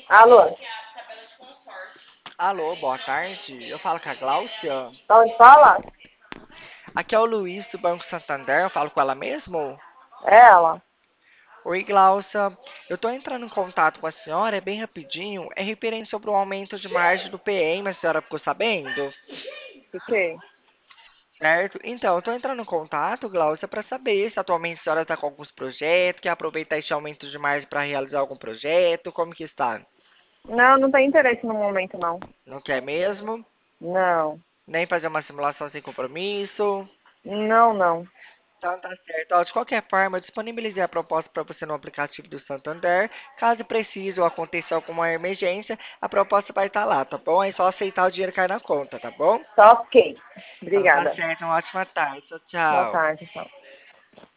Alô, Alô, boa tarde. Eu falo com a Gláucia. onde fala? Aqui é o Luiz do Banco Santander. Eu falo com ela mesmo? É ela. Oi, Gláucia. Eu tô entrando em contato com a senhora, é bem rapidinho. É referente sobre o aumento de margem do PM, a senhora ficou sabendo? Fiquei. Certo? Então, eu tô entrando em contato, Gláucia, para saber se atualmente a senhora está com alguns projetos, quer aproveitar esse aumento de margem para realizar algum projeto, como que está? Não, não tem interesse no momento, não. Não quer mesmo? Não. Nem fazer uma simulação sem compromisso? Não, não. Então tá certo. Ó, de qualquer forma, eu disponibilizei a proposta para você no aplicativo do Santander. Caso precise ou aconteça alguma emergência, a proposta vai estar lá, tá bom? É só aceitar o dinheiro cair na conta, tá bom? Tá ok. Então tá Obrigada. certo. Uma ótima tarde. Tchau, Boa tchau. tarde, tchau.